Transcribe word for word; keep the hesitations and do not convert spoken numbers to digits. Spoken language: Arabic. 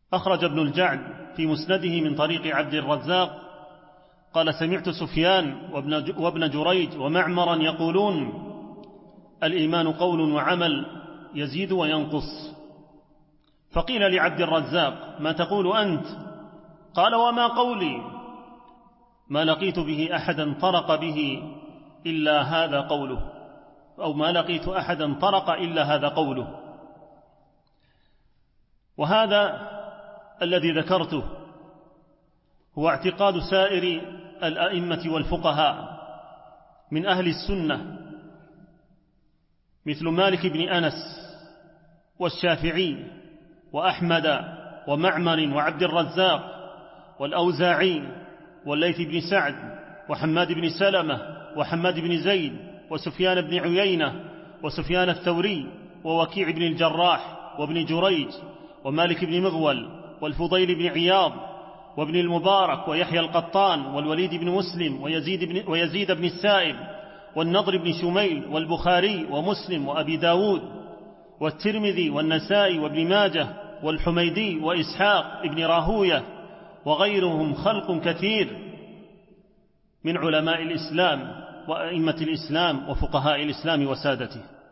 أخرج ابن الجعد في مسنده من طريق عبد الرزاق قال: سمعت سفيان وابن جريج ومعمرا يقولون: الإيمان قول وعمل يزيد وينقص. فقيل لعبد الرزاق: ما تقول أنت؟ قال: وما قولي؟ ما لقيت به أحدا طرق به إلا هذا قوله، أو ما لقيت أحدا طرق إلا هذا قوله. وهذا الذي ذكرته هو اعتقاد سائر الأئمة والفقهاء من أهل السنة، مثل مالك بن أنس والشافعي وأحمد ومعمر وعبد الرزاق والأوزاعي والليث بن سعد وحماد بن سلمة وحماد بن زيد وسفيان بن عيينة وسفيان الثوري ووكيع بن الجراح وابن جريج ومالك بن مغول والفضيل بن عياض وابن المبارك ويحيى القطان والوليد بن مسلم ويزيد بن, ويزيد بن السائب والنضر بن شميل والبخاري ومسلم وأبي داود والترمذي والنسائي وابن ماجه والحميدي وإسحاق ابن راهوية وغيرهم خلق كثير من علماء الإسلام وأئمة الإسلام وفقهاء الإسلام وسادته.